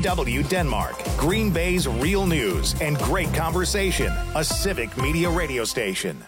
WGBW Denmark, Green Bay's real news and great conversation. A Civic Media radio station.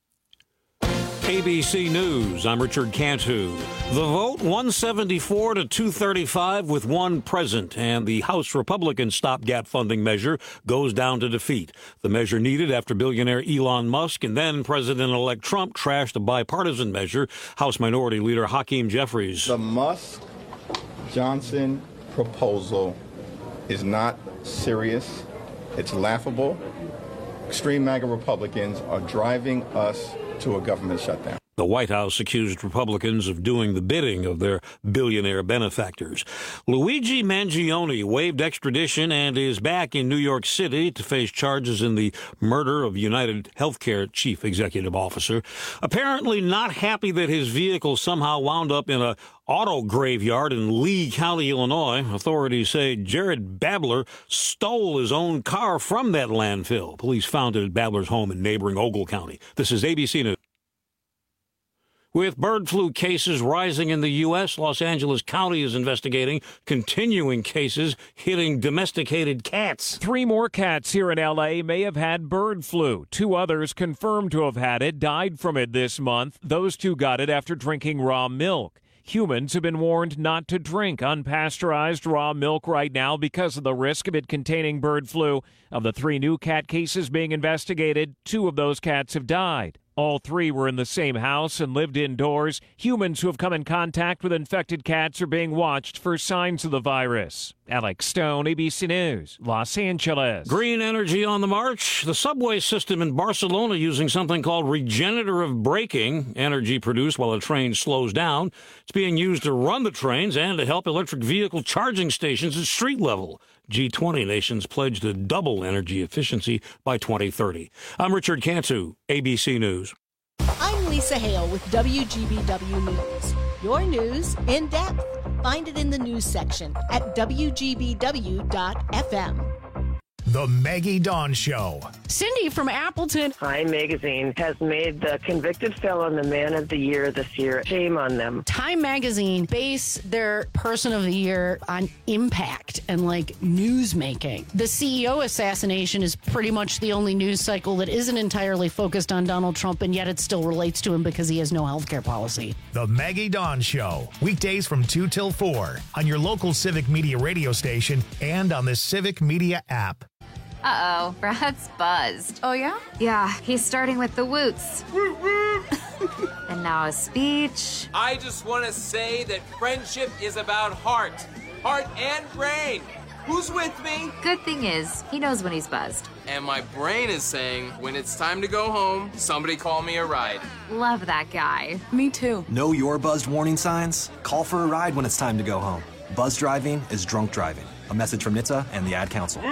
ABC News, I'm Richard Cantu. The vote 174 to 235 with one present, and the House Republican stopgap funding measure goes down to defeat. The measure needed after billionaire Elon Musk and then President-elect Trump trashed a bipartisan measure. House Minority Leader Hakeem Jeffries. The Musk-Johnson proposal is not serious. It's laughable. Extreme MAGA Republicans are driving us to a government shutdown. The White House accused Republicans of doing the bidding of their billionaire benefactors. Luigi Mangione waived extradition and is back in New York City to face charges in the murder of United Healthcare chief executive officer. Apparently not happy that his vehicle somehow wound up in a auto graveyard in Lee County, Illinois. Authorities say Jared Babler stole his own car from that landfill. Police found it at Babler's home in neighboring Ogle County. This is ABC News. With bird flu cases rising in the U.S., Los Angeles County is investigating continuing cases hitting domesticated cats. 3 more cats here in L.A. may have had bird flu. 2 others confirmed to have had it died from it this month. Those 2 got it after drinking raw milk. Humans have been warned not to drink unpasteurized raw milk right now because of the risk of it containing bird flu. Of the 3 new cat cases being investigated, 2 of those cats have died. All 3 were in the same house and lived indoors. Humans who have come in contact with infected cats are being watched for signs of the virus. Alex Stone, ABC News, Los Angeles. Green energy on the march. The subway system in Barcelona using something called regenerative braking, energy produced while a train slows down. It's being used to run the trains and to help electric vehicle charging stations at street level. G20 nations pledge to double energy efficiency by 2030. I'm Richard Cantu, ABC News. I'm Lisa Hale with WGBW News. Your news in depth. Find it in the news section at WGBW.FM. The Maggie Dawn Show. Cindy from Appleton. Time Magazine has made the convicted felon the Man of the Year this year. Shame on them. Time Magazine base their Person of the Year on impact and news making. The CEO assassination is pretty much the only news cycle that isn't entirely focused on Donald Trump, and yet it still relates to him because he has no health care policy. The Maggie Dawn Show. Weekdays from 2 till 4 on your local Civic Media radio station and on the Civic Media app. Uh-oh, Brad's buzzed. Oh, yeah? Yeah, he's starting with the woots. And now a speech. I just want to say that friendship is about heart and brain. Who's with me? Good thing is, he knows when he's buzzed. And my brain is saying, when it's time to go home, somebody call me a ride. Love that guy. Me too. Know your buzzed warning signs? Call for a ride when it's time to go home. Buzz driving is drunk driving. A message from NHTSA and the Ad Council.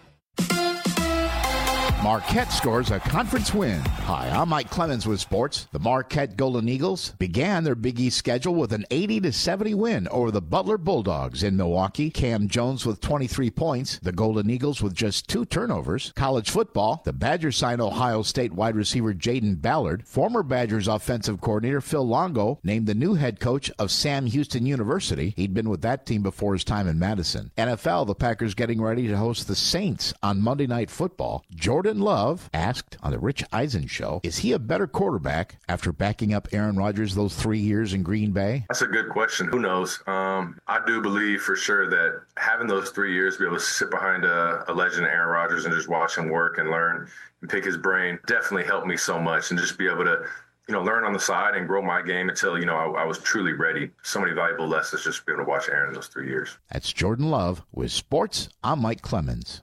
Marquette scores a conference win. Hi, I'm Mike Clemens with sports. The Marquette Golden Eagles began their Big East schedule with an 80-70 win over the Butler Bulldogs in Milwaukee. Cam Jones with 23 points. The Golden Eagles with just 2 turnovers. College football, the Badgers signed Ohio State wide receiver Jaden Ballard. Former Badgers offensive coordinator Phil Longo named the new head coach of Sam Houston University. He'd been with that team before his time in Madison. NFL, the Packers getting ready to host the Saints on Monday Night Football. Jordan Love asked on the Rich Eisen Show, is he a better quarterback after backing up Aaron Rodgers those 3 years in Green Bay? That's a good question. Who knows? I do believe for sure that having those 3 years, be able to sit behind a legend, Aaron Rodgers, and just watch him work and learn and pick his brain definitely helped me so much. And just be able to, learn on the side and grow my game until, I was truly ready. So many valuable lessons just to be able to watch Aaron those 3 years. That's Jordan Love with sports. I'm Mike Clemens.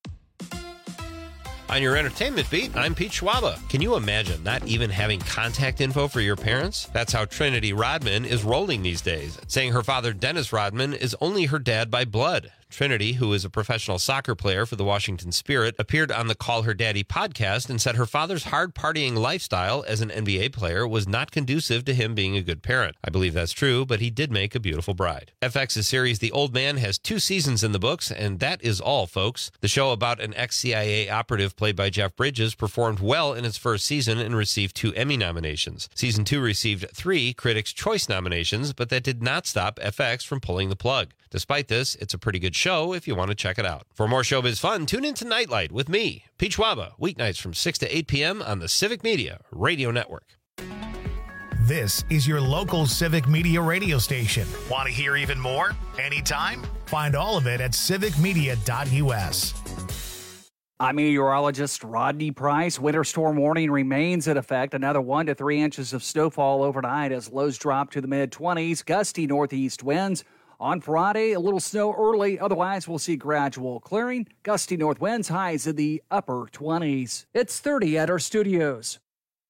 On your entertainment beat, I'm Pete Schwaba. Can you imagine not even having contact info for your parents? That's how Trinity Rodman is rolling these days, saying her father, Dennis Rodman, is only her dad by blood. Trinity, who is a professional soccer player for the Washington Spirit, appeared on the Call Her Daddy podcast and said her father's hard-partying lifestyle as an NBA player was not conducive to him being a good parent. I believe that's true, but he did make a beautiful bride. FX's series The Old Man has 2 seasons in the books, and that is all, folks. The show about an ex-CIA operative played by Jeff Bridges performed well in its first season and received 2 Emmy nominations. Season 2 received 3 Critics' Choice nominations, but that did not stop FX from pulling the plug. Despite this, it's a pretty good show if you want to check it out. For more showbiz fun, tune in to Nightlight with me, Pete Schwaba, weeknights from 6 to 8 p.m. on the Civic Media Radio Network. This is your local Civic Media radio station. Want to hear even more? Anytime? Find all of it at civicmedia.us. I'm meteorologist Rodney Price. Winter storm warning remains in effect. Another 1 to 3 inches of snowfall overnight as lows drop to the mid-20s. Gusty northeast winds. On Friday, a little snow early. Otherwise, we'll see gradual clearing. Gusty north winds, highs in the upper 20s. It's 30 at our studios.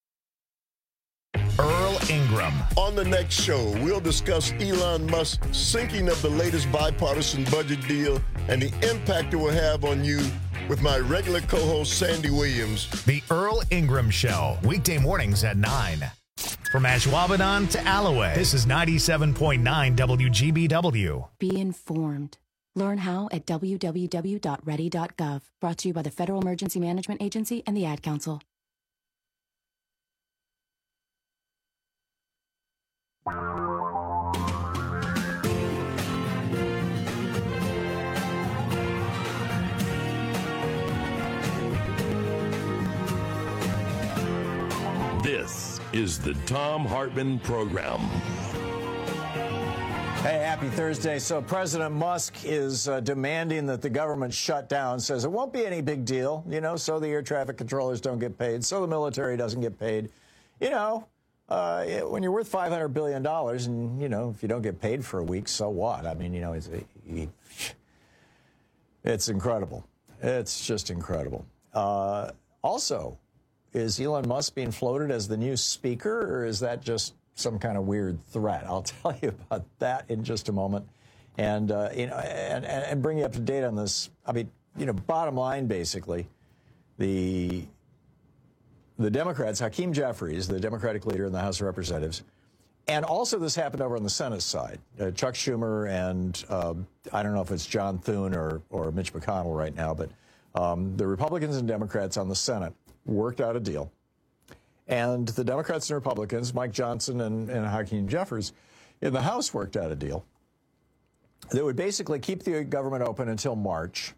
Earl Ingram. On the next show, we'll discuss Elon Musk's sinking of the latest bipartisan budget deal and the impact it will have on you with my regular co-host, Sandy Williams. The Earl Ingram Show, weekday mornings at 9. From Ashwaubenon to Alloway, this is 97.9 WGBW. Be informed. Learn how at www.ready.gov. Brought to you by the Federal Emergency Management Agency and the Ad Council. This is the Thom Hartmann Program. Hey, happy Thursday. So President Musk is demanding that the government shut down, says it won't be any big deal, so the air traffic controllers don't get paid, so the military doesn't get paid. When you're worth $500 billion and, if you don't get paid for a week, so what? I mean, it's incredible. It's just incredible. Also, is Elon Musk being floated as the new speaker, or is that just some kind of weird threat? I'll tell you about that in just a moment, and bring you up to date on this. I mean, bottom line, basically, the Democrats, Hakeem Jeffries, the Democratic leader in the House of Representatives, and also this happened over on the Senate side. Chuck Schumer and I don't know if it's John Thune or Mitch McConnell right now, but the Republicans and Democrats on the Senate worked out a deal. And the Democrats and Republicans, Mike Johnson and Hakeem Jeffries, in the House worked out a deal that would basically keep the government open until March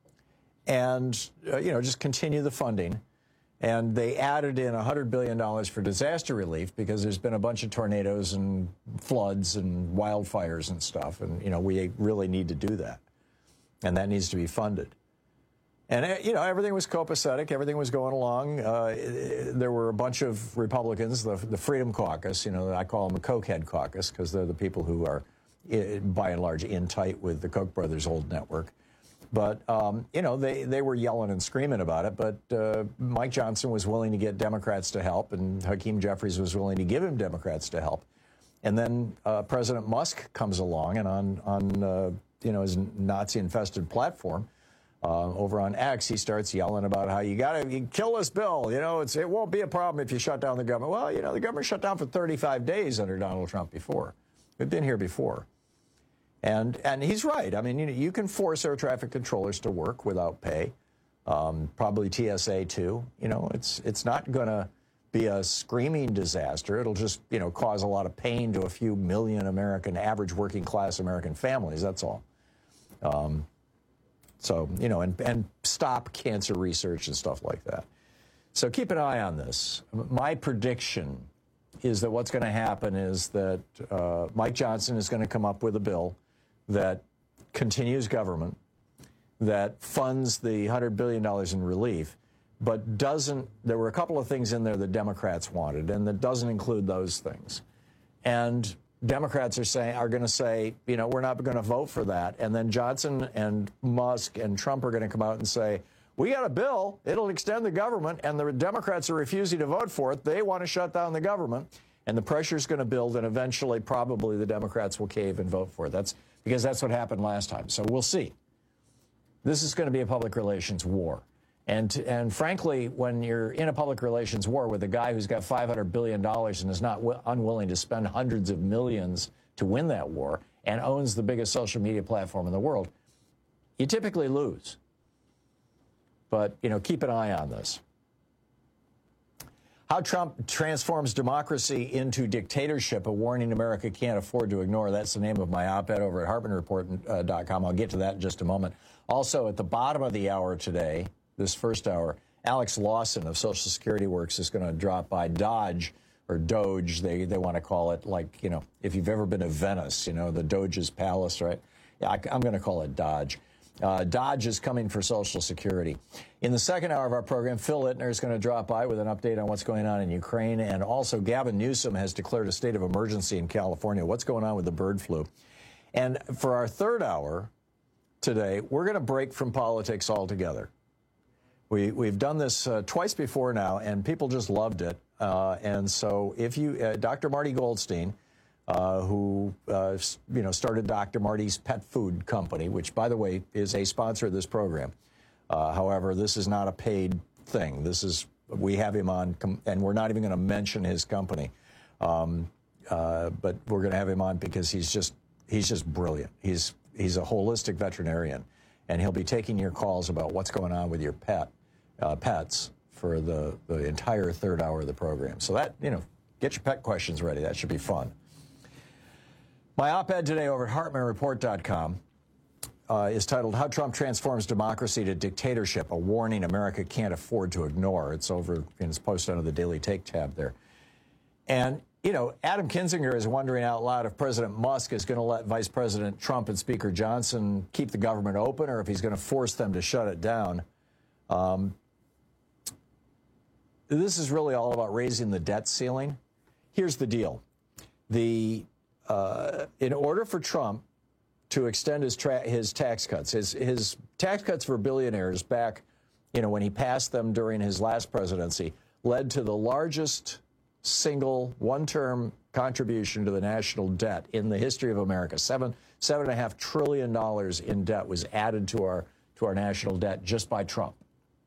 and, just continue the funding. And they added in $100 billion for disaster relief because there's been a bunch of tornadoes and floods and wildfires and stuff. And, we really need to do that. And that needs to be funded. And, everything was copacetic. Everything was going along. There were a bunch of Republicans, the Freedom Caucus, I call them the Cokehead Caucus because they're the people who are, by and large, in tight with the Koch brothers' old network. But, they were yelling and screaming about it. But Mike Johnson was willing to get Democrats to help, and Hakeem Jeffries was willing to give him Democrats to help. And then President Musk comes along, and on his Nazi-infested platform, over on X, he starts yelling about how you kill this bill. It won't be a problem if you shut down the government. Well, the government shut down for 35 days under Donald Trump before. We've been here before. And he's right. I mean, you can force air traffic controllers to work without pay. Probably TSA too. It's not going to be a screaming disaster. It'll just, cause a lot of pain to a few million average working class American families. That's all. So, and stop cancer research and stuff like that. So keep an eye on this. My prediction is that what's going to happen is that Mike Johnson is going to come up with a bill that continues government, that funds the $100 billion in relief, but there were a couple of things in there that Democrats wanted, and that doesn't include those things. And Democrats are going to say, we're not going to vote for that. And then Johnson and Musk and Trump are going to come out and say, we got a bill, it'll extend the government, and the Democrats are refusing to vote for it. They want to shut down the government. And the pressure's going to build, and eventually probably the Democrats will cave and vote for it. Because that's what happened last time. So we'll see. This is going to be a public relations war. And frankly, when you're in a public relations war with a guy who's got $500 billion and is not unwilling to spend hundreds of millions to win that war and owns the biggest social media platform in the world, you typically lose. But, keep an eye on this. How Trump transforms democracy into dictatorship, a warning America can't afford to ignore. That's the name of my op-ed over at HartmanReport.com. I'll get to that in just a moment. Also, at the bottom of the hour today, this first hour, Alex Lawson of Social Security Works is going to drop by. Dodge, or Doge, they want to call it, like, you know, if you've ever been to Venice, you know, the Doge's Palace, right? Yeah, I'm going to call it Dodge. Dodge is coming for Social Security. In the second hour of our program, Phil Ittner is going to drop by with an update on what's going on in Ukraine. And also, Gavin Newsom has declared a state of emergency in California. What's going on with the bird flu? And for our third hour today, we're going to break from politics altogether. We've done this twice before now, and people just loved it. And so if you, Dr. Marty Goldstein, who started Dr. Marty's Pet Food Company, which, by the way, is a sponsor of this program. However, this is not a paid thing. We have him on, and we're not even going to mention his company. But we're going to have him on because he's just brilliant. He's a holistic veterinarian, and he'll be taking your calls about what's going on with your pets for the entire third hour of the program. So that, get your pet questions ready. That should be fun. My op-ed today over at HartmanReport.com is titled, How Trump Transforms Democracy to Dictatorship, a Warning America Can't Afford to Ignore. It's over, it's posted under the Daily Take tab there. And, Adam Kinzinger is wondering out loud if President Musk is going to let Vice President Trump and Speaker Johnson keep the government open, or if he's going to force them to shut it down. This is really all about raising the debt ceiling. Here's the deal. In order for Trump to extend his tax cuts, his tax cuts for billionaires back, when he passed them during his last presidency, led to the largest single one-term contribution to the national debt in the history of America. $7.5 trillion in debt was added to our national debt just by Trump.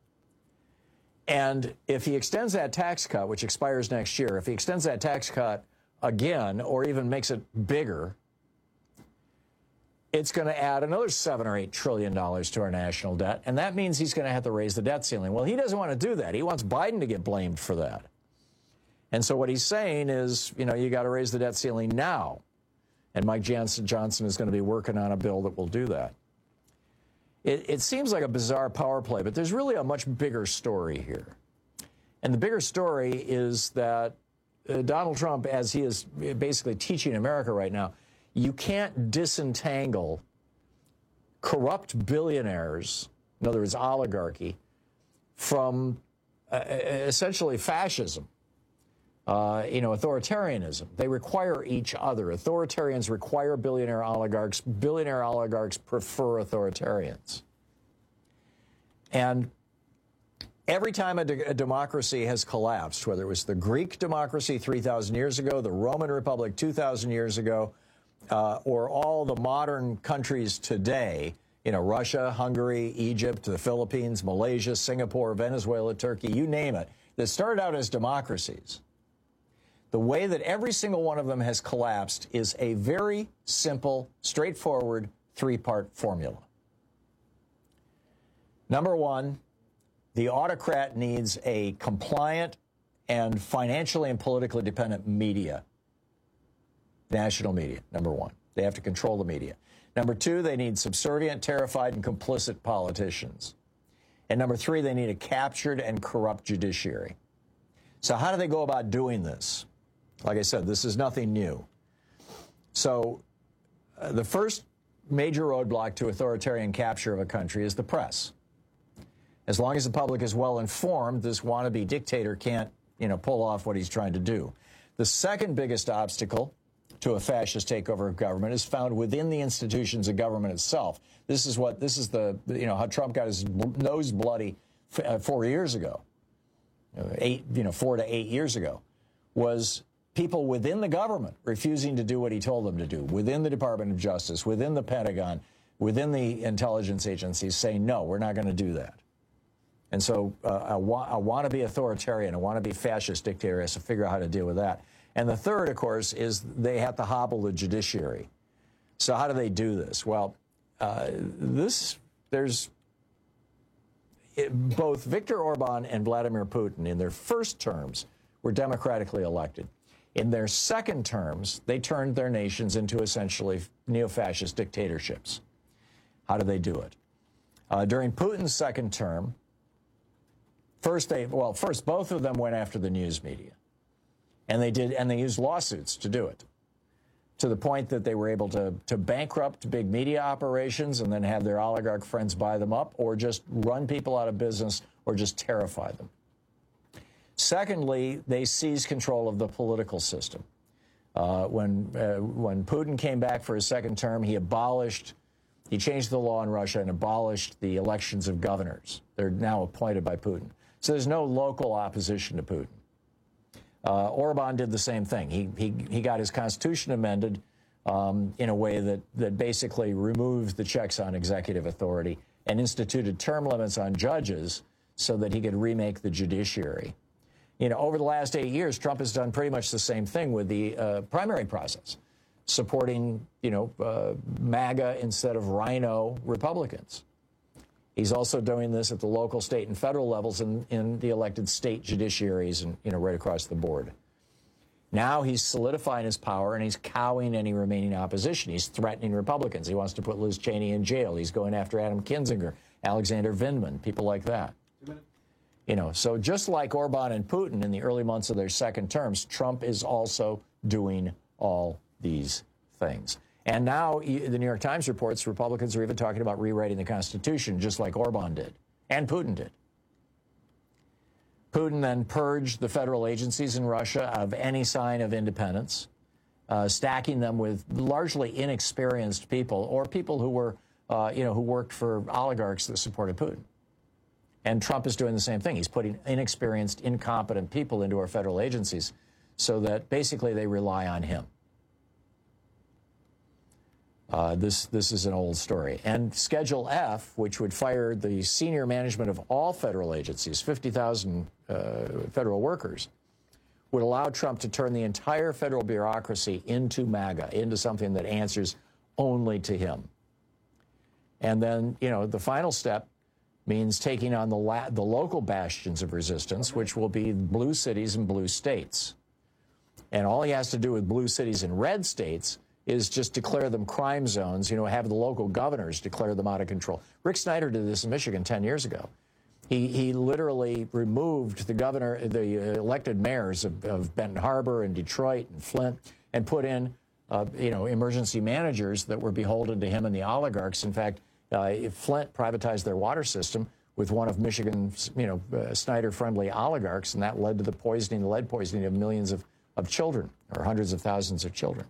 And if he extends that tax cut, which expires next year, if he extends that tax cut again, or even makes it bigger, it's going to add another $7 or $8 trillion to our national debt. And that means he's going to have to raise the debt ceiling. Well, he doesn't want to do that. He wants Biden to get blamed for that. And so what he's saying is, you got to raise the debt ceiling now. And Mike Johnson is going to be working on a bill that will do that. It seems like a bizarre power play, but there's really a much bigger story here. And the bigger story is that Donald Trump, as he is basically teaching America right now, you can't disentangle corrupt billionaires, in other words, oligarchy, from essentially fascism, authoritarianism. They require each other. Authoritarians require billionaire oligarchs. Billionaire oligarchs prefer authoritarians. And every time a democracy has collapsed, whether it was the Greek democracy 3,000 years ago, the Roman Republic 2,000 years ago, or all the modern countries today, Russia, Hungary, Egypt, the Philippines, Malaysia, Singapore, Venezuela, Turkey, you name it, that started out as democracies. The way that every single one of them has collapsed is a very simple, straightforward, three-part formula. Number one, the autocrat needs a compliant and financially and politically dependent media. National media, number one. They have to control the media. Number two, they need subservient, terrified, and complicit politicians. And number three, they need a captured and corrupt judiciary. So how do they go about doing this? Like I said, this is nothing new. So the first major roadblock to authoritarian capture of a country is the press. As long as the public is well informed, this wannabe dictator can't, pull off what he's trying to do. The second biggest obstacle to a fascist takeover of government is found within the institutions of government itself. This is how Trump got his nose bloody 4 years ago, 4 to 8 years ago, was people within the government refusing to do what he told them to do, within the Department of Justice, within the Pentagon, within the intelligence agencies, saying, no, we're not going to do that. And so a wannabe authoritarian, a wannabe fascist dictator has to figure out how to deal with that. And the third, of course, is they have to hobble the judiciary. So how do they do this? Well, both Viktor Orban and Vladimir Putin, in their first terms, were democratically elected. In their second terms, they turned their nations into essentially neo-fascist dictatorships. How do they do it? During Putin's second term, first both of them went after the news media, and they used lawsuits to do it, to the point that they were able to bankrupt big media operations and then have their oligarch friends buy them up, or just run people out of business, or just terrify them. Secondly, they seized control of the political system. When Putin came back for his second term, he changed the law in Russia and abolished the elections of governors. They're now appointed by Putin. So there's no local opposition to Putin. Orban did the same thing. He got his constitution amended in a way that basically removed the checks on executive authority and instituted term limits on judges so that he could remake the judiciary. You know, over the last 8 years, Trump has done pretty much the same thing with the primary process, supporting, MAGA instead of Rhino Republicans. He's also doing this at the local, state, and federal levels in the elected state judiciaries and, right across the board. Now he's solidifying his power, and he's cowing any remaining opposition. He's threatening Republicans. He wants to put Liz Cheney in jail. He's going after Adam Kinzinger, Alexander Vindman, people like that. So just like Orban and Putin in the early months of their second terms, Trump is also doing all these things. And now the New York Times reports Republicans are even talking about rewriting the Constitution, just like Orban did, and Putin did. Putin then purged the federal agencies in Russia of any sign of independence, stacking them with largely inexperienced people, or people who were, who worked for oligarchs that supported Putin. And Trump is doing the same thing. He's putting inexperienced, incompetent people into our federal agencies so that basically they rely on him. This is an old story. And Schedule F, which would fire the senior management of all federal agencies, 50,000 federal workers, would allow Trump to turn the entire federal bureaucracy into MAGA, into something that answers only to him. And then, the final step means taking on the local bastions of resistance, which will be blue cities and blue states. And all he has to do with blue cities and red states is just declare them crime zones, have the local governors declare them out of control. Rick Snyder did this in Michigan 10 years ago. He literally removed the elected mayors of Benton Harbor and Detroit and Flint and put in, emergency managers that were beholden to him and the oligarchs. In fact, Flint privatized their water system with one of Michigan's, Snyder-friendly oligarchs, and that led to the lead poisoning of millions of children, or hundreds of thousands of children.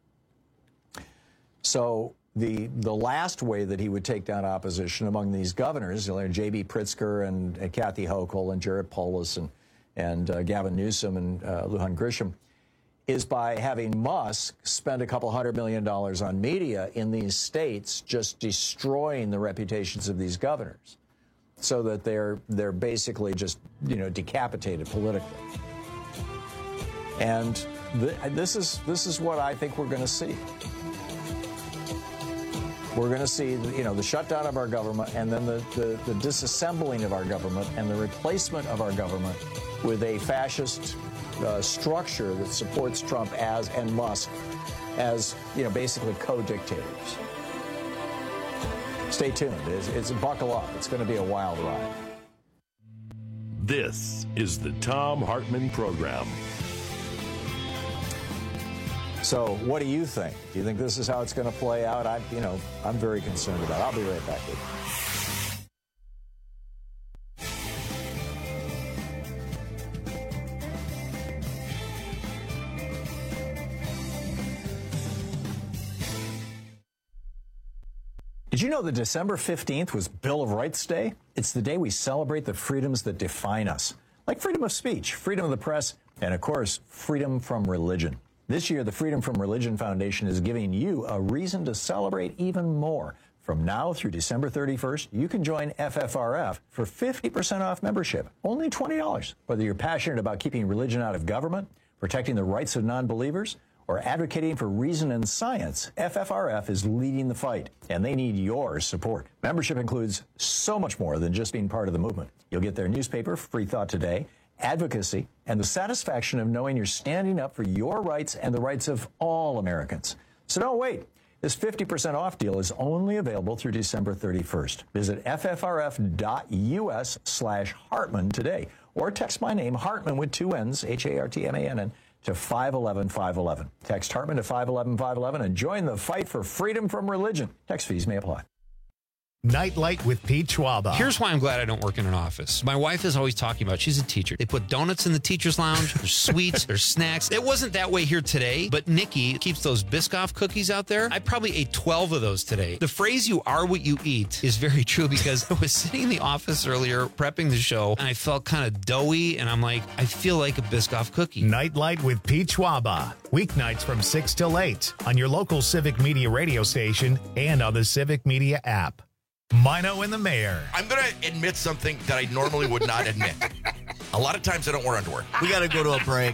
So the last way that he would take down opposition among these governors, J.B. Pritzker and Kathy Hochul and Jared Polis and Gavin Newsom and Lujan Grisham, is by having Musk spend a couple $100 million on media in these states, just destroying the reputations of these governors, so that they're basically just decapitated politically. And this is what I think we're going to see. We're going to see the shutdown of our government, and then the disassembling of our government, and the replacement of our government with a fascist structure that supports Trump and Musk as basically co-dictators. Stay tuned. It's buckle up. It's going to be a wild ride. This is the Thom Hartmann Program. So, what do you think? Do you think this is how it's going to play out? I'm very concerned about it. I'll be right back with you. Did you know that December 15th was Bill of Rights Day? It's the day we celebrate the freedoms that define us, like freedom of speech, freedom of the press, and, of course, freedom from religion. This year, the Freedom from Religion Foundation is giving you a reason to celebrate even more. From now through December 31st, you can join FFRF for 50% off membership, only $20. Whether you're passionate about keeping religion out of government, protecting the rights of non-believers, or advocating for reason and science, FFRF is leading the fight, and they need your support. Membership includes so much more than just being part of the movement. You'll get their newspaper, Free Thought Today, advocacy, and the satisfaction of knowing you're standing up for your rights and the rights of all Americans. So don't wait. This 50% off deal is only available through December 31st. Visit ffrf.us/Hartman today, or text my name, Hartman with 2 N's, Hartmann, to 511-511. Text Hartman to 511-511 and join the fight for freedom from religion. Text fees may apply. Nightlight with Pete Schwaba. Here's why I'm glad I don't work in an office. My wife is always talking about, she's a teacher. They put donuts in the teacher's lounge. There's sweets, there's snacks. It wasn't that way here today, but Nikki keeps those Biscoff cookies out there. I probably ate 12 of those today. The phrase, you are what you eat, is very true because I was sitting in the office earlier prepping the show and I felt kind of doughy and I'm like, I feel like a Biscoff cookie. Nightlight with Pete Schwaba. Weeknights from 6 till 8 on your local Civic Media radio station and on the Civic Media app. Mino and the Mayor. I'm going to admit something that I normally would not admit. A lot of times I don't wear underwear. We got to go to a break.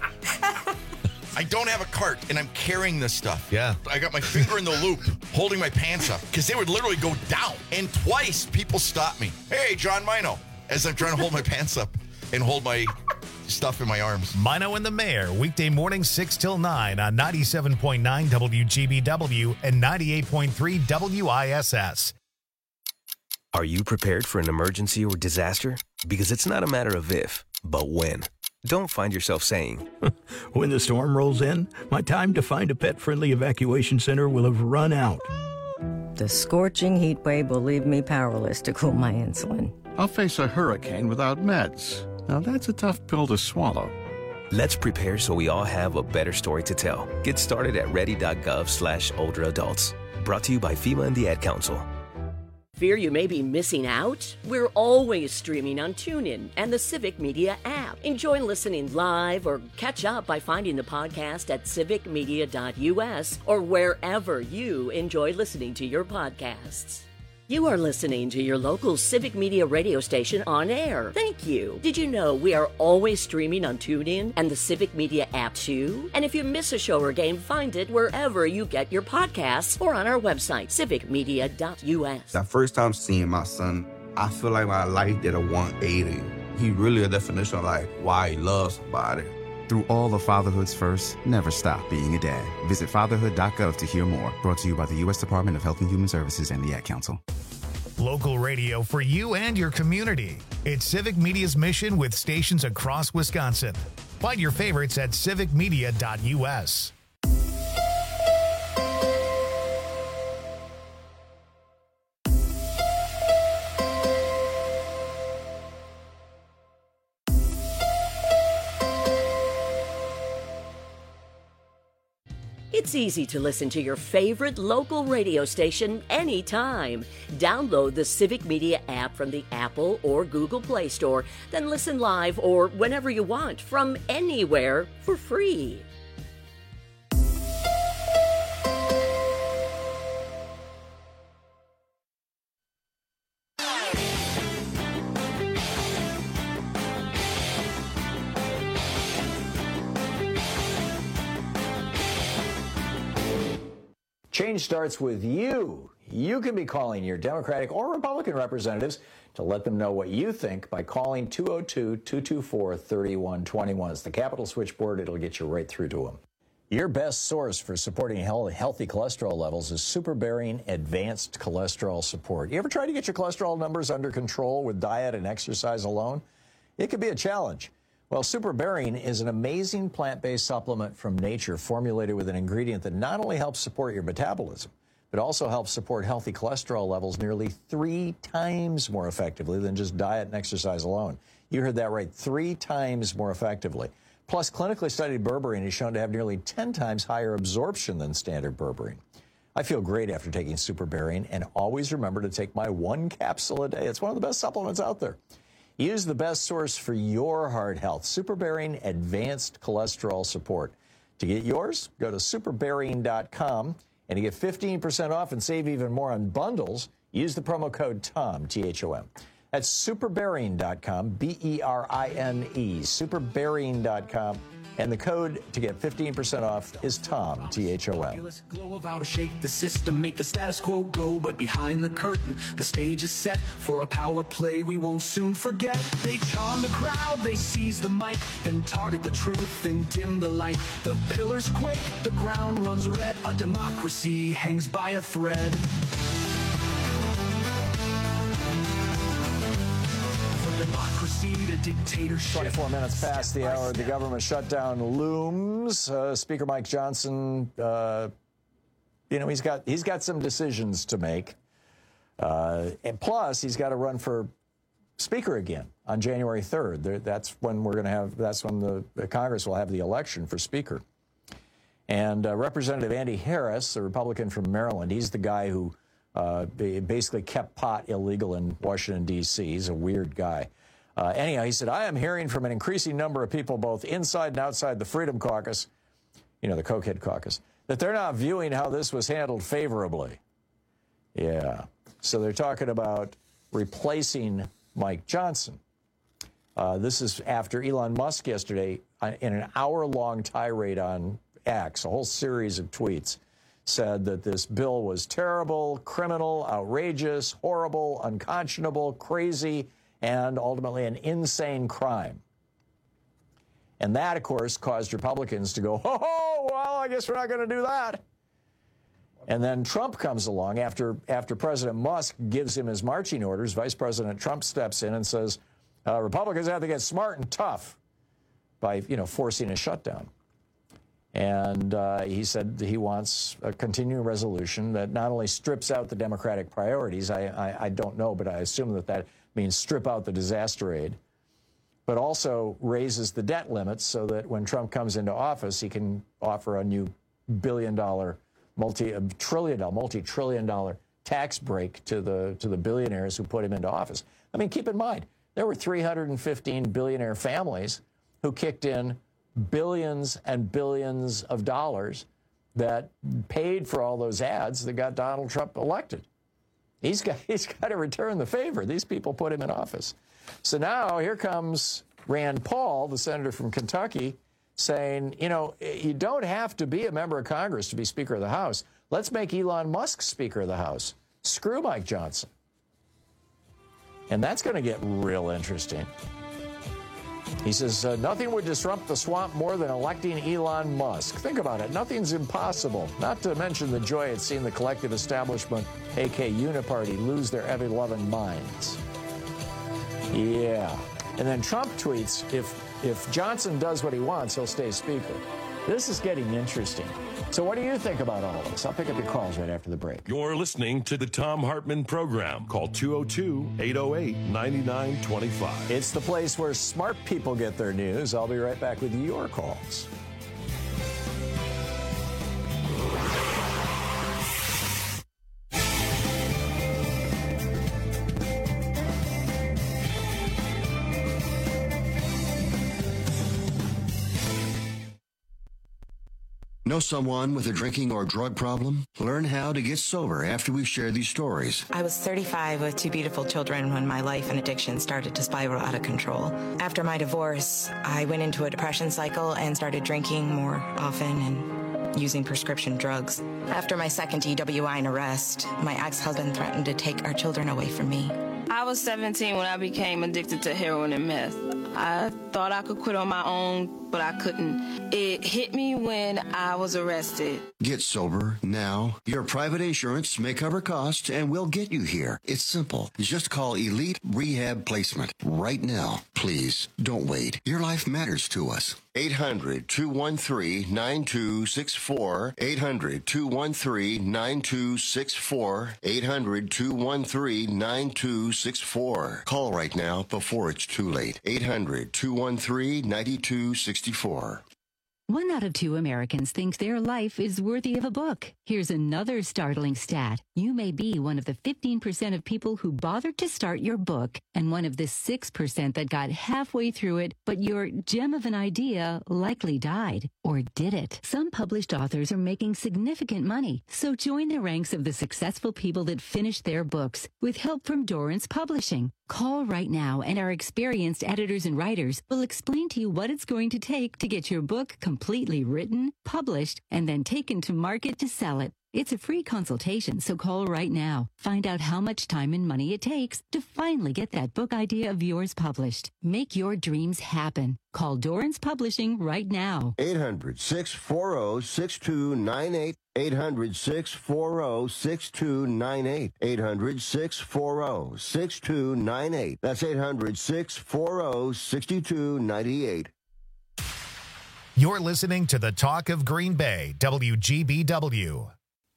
I don't have a cart, and I'm carrying this stuff. Yeah. I got my finger in the loop, holding my pants up, because they would literally go down. And twice, people stopped me. Hey, John Mino, as I'm trying to hold my pants up and hold my stuff in my arms. Mino and the Mayor, weekday mornings 6 till 9 on 97.9 WGBW and 98.3 WISS. Are you prepared for an emergency or disaster? Because it's not a matter of if, but when. Don't find yourself saying, when the storm rolls in, my time to find a pet-friendly evacuation center will have run out. The scorching heat wave will leave me powerless to cool my insulin. I'll face a hurricane without meds. Now that's a tough pill to swallow. Let's prepare so we all have a better story to tell. Get started at ready.gov/older adults. Brought to you by FEMA and the Ad Council. Fear you may be missing out? We're always streaming on TuneIn and the Civic Media app. Enjoy listening live or catch up by finding the podcast at civicmedia.us or wherever you enjoy listening to your podcasts. You are listening to your local Civic Media radio station on air. Thank you. Did you know we are always streaming on TuneIn and the Civic Media app too? And if you miss a show or game, find it wherever you get your podcasts or on our website, civicmedia.us. That first time seeing my son, I feel like my life did a 180. He really a definition of like why he loves somebody. Through all of fatherhood's first, never stop being a dad. Visit fatherhood.gov to hear more. Brought to you by the U.S. Department of Health and Human Services and the Ad Council. Local radio for you and your community. It's Civic Media's mission with stations across Wisconsin. Find your favorites at civicmedia.us. It's easy to listen to your favorite local radio station anytime. Download the Civic Media app from the Apple or Google Play Store, then listen live or whenever you want from anywhere for free. Change starts with you. You can be calling your Democratic or Republican representatives to let them know what you think by calling 202-224-3121. It's the Capitol switchboard. It'll get you right through to them. Your best source for supporting healthy cholesterol levels is Superbearing Advanced Cholesterol Support. You ever try to get your cholesterol numbers under control with diet and exercise alone? It could be a challenge. Well, Superbearing is an amazing plant-based supplement from nature formulated with an ingredient that not only helps support your metabolism, but also helps support healthy cholesterol levels nearly 3 times more effectively than just diet and exercise alone. You heard that right, 3 times more effectively. Plus, clinically studied berberine is shown to have nearly 10 times higher absorption than standard berberine. I feel great after taking Superbearing, and always remember to take my 1 capsule a day. It's one of the best supplements out there. Use the best source for your heart health, Superbearing Advanced Cholesterol Support. To get yours, go to superbearing.com, and to get 15% off and save even more on bundles, use the promo code TOM, T-H-O-M. That's superbearing.com, B-E-R-I-N-E, superbearing.com, And the code to get 15% off is TOM, T-H-O-M. Glow of outer shake the system, make the status quo go, but behind the curtain, the stage is set for a power play we won't soon forget. They charm the crowd, they seize the mic, then target the truth and dim the light. The pillars quake, the ground runs red, a democracy hangs by a thread. Democracy to dictatorship. 24 minutes past the hour, the government shutdown looms. Speaker Mike Johnson, he's got some decisions to make. And plus, he's got to run for Speaker again on January 3rd. That's when the Congress will have the election for Speaker. And Representative Andy Harris, a Republican from Maryland, he's the guy who basically kept pot illegal in Washington, D.C. He's a weird guy. Anyhow, he said, I am hearing from an increasing number of people both inside and outside the Freedom Caucus, the Cokehead Caucus, that they're not viewing how this was handled favorably. Yeah. So they're talking about replacing Mike Johnson. This is after Elon Musk yesterday, in an hour-long tirade on X, a whole series of tweets, said that this bill was terrible, criminal, outrageous, horrible, unconscionable, crazy, and ultimately an insane crime. And that, of course, caused Republicans to go, oh, well, I guess we're not going to do that. And then Trump comes along after President Musk gives him his marching orders. Vice President Trump steps in and says, Republicans have to get smart and tough by, forcing a shutdown. And he said he wants a continuing resolution that not only strips out the Democratic priorities, I don't know, but I assume that means strip out the disaster aid, but also raises the debt limits so that when Trump comes into office, he can offer a new multi-trillion dollar tax break to the billionaires who put him into office. I mean, keep in mind, there were 315 billionaire families who kicked in billions and billions of dollars that paid for all those ads that got Donald Trump elected. He's got to return the favor. These people put him in office. So now here comes Rand Paul, the senator from Kentucky, saying, you don't have to be a member of Congress to be Speaker of the House. Let's make Elon Musk Speaker of the House. Screw Mike Johnson. And that's going to get real interesting. He says, nothing would disrupt the swamp more than electing Elon Musk. Think about it. Nothing's impossible. Not to mention the joy at seeing the collective establishment, a.k.a. Uniparty, lose their ever-loving minds. Yeah. And then Trump tweets, if Johnson does what he wants, he'll stay Speaker. This is getting interesting. So what do you think about all of this? I'll pick up your calls right after the break. You're listening to the Thom Hartmann Program. Call 202-808-9925. It's the place where smart people get their news. I'll be right back with your calls. Know someone with a drinking or drug problem? Learn how to get sober after we share these stories. I was 35 with two beautiful children when my life and addiction started to spiral out of control. After my divorce, I went into a depression cycle and started drinking more often and using prescription drugs. After my second DWI and arrest, my ex-husband threatened to take our children away from me. I was 17 when I became addicted to heroin and meth. I thought I could quit on my own, but I couldn't. It hit me when I was arrested. Get sober now. Your private insurance may cover costs and we'll get you here. It's simple. Just call Elite Rehab Placement right now. Please, don't wait. Your life matters to us. 800-213-9264. 800-213-9264. 800-213-9264. Call right now before it's too late. 800-213-9264. 1 out of 2 Americans think their life is worthy of a book. Here's another startling stat. You may be one of the 15% of people who bothered to start your book, and one of the 6% that got halfway through it, but your gem of an idea likely died. Or did it? Some published authors are making significant money, so join the ranks of the successful people that finished their books with help from Dorrance Publishing. Call right now, and our experienced editors and writers will explain to you what it's going to take to get your book completely written, published, and then taken to market to sell it. It's a free consultation, so call right now. Find out how much time and money it takes to finally get that book idea of yours published. Make your dreams happen. Call Dorrance Publishing right now. 800-640-6298. 800-640-6298. 800-640-6298. That's 800-640-6298. You're listening to the Talk of Green Bay, WGBW.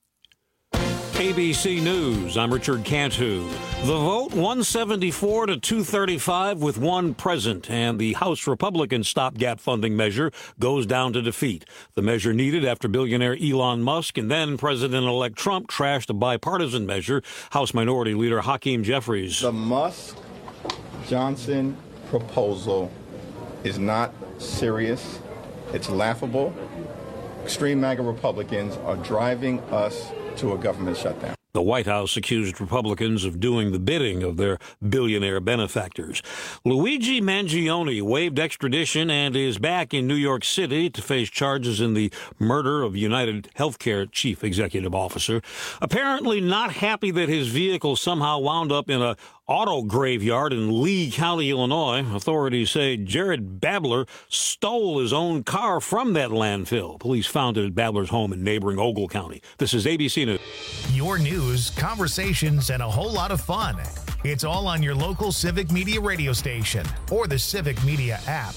ABC News, I'm Richard Cantu. The vote 174 to 235 with one present, and the House Republican stopgap funding measure goes down to defeat. The measure needed after billionaire Elon Musk and then President-elect Trump trashed a bipartisan measure. House Minority Leader Hakeem Jeffries. The Musk-Johnson proposal is not serious. It's laughable. Extreme MAGA Republicans are driving us to a government shutdown. The White House accused Republicans of doing the bidding of their billionaire benefactors. Luigi Mangione waived extradition and is back in New York City to face charges in the murder of United Healthcare chief executive officer. Apparently not happy that his vehicle somehow wound up in a auto graveyard in Lee County, Illinois. Authorities say Jared Babler stole his own car from that landfill. Police found it at Babler's home in neighboring Ogle County. This is ABC News. Your news, conversations, and a whole lot of fun. It's all on your local Civic Media radio station or the Civic Media app.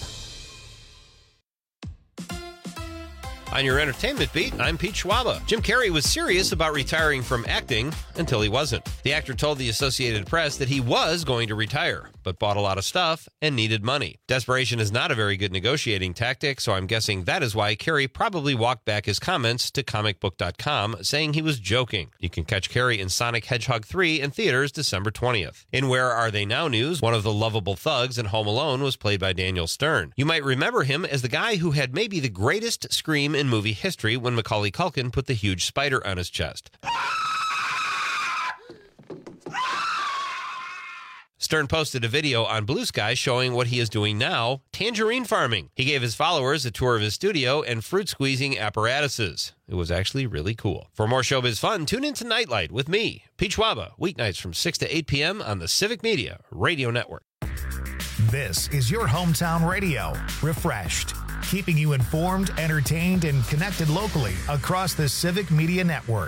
On your entertainment beat, I'm Pete Schwaba. Jim Carrey was serious about retiring from acting until he wasn't. The actor told the Associated Press that he was going to retire, but bought a lot of stuff and needed money. Desperation is not a very good negotiating tactic, so I'm guessing that is why Carrey probably walked back his comments to comicbook.com, saying he was joking. You can catch Carrey in Sonic Hedgehog 3 in theaters December 20th. In Where Are They Now news, one of the lovable thugs in Home Alone was played by Daniel Stern. You might remember him as the guy who had maybe the greatest scream in movie history when Macaulay Culkin put the huge spider on his chest. Stern posted a video on Blue Sky showing what he is doing now, tangerine farming. He gave his followers a tour of his studio and fruit squeezing apparatuses. It was actually really cool. For more showbiz fun, tune into Nightlight with me, Pete Schwaba, weeknights from 6 to 8 p.m. on the Civic Media Radio Network. This is your hometown radio, refreshed, keeping you informed, entertained, and connected locally across the Civic Media Network.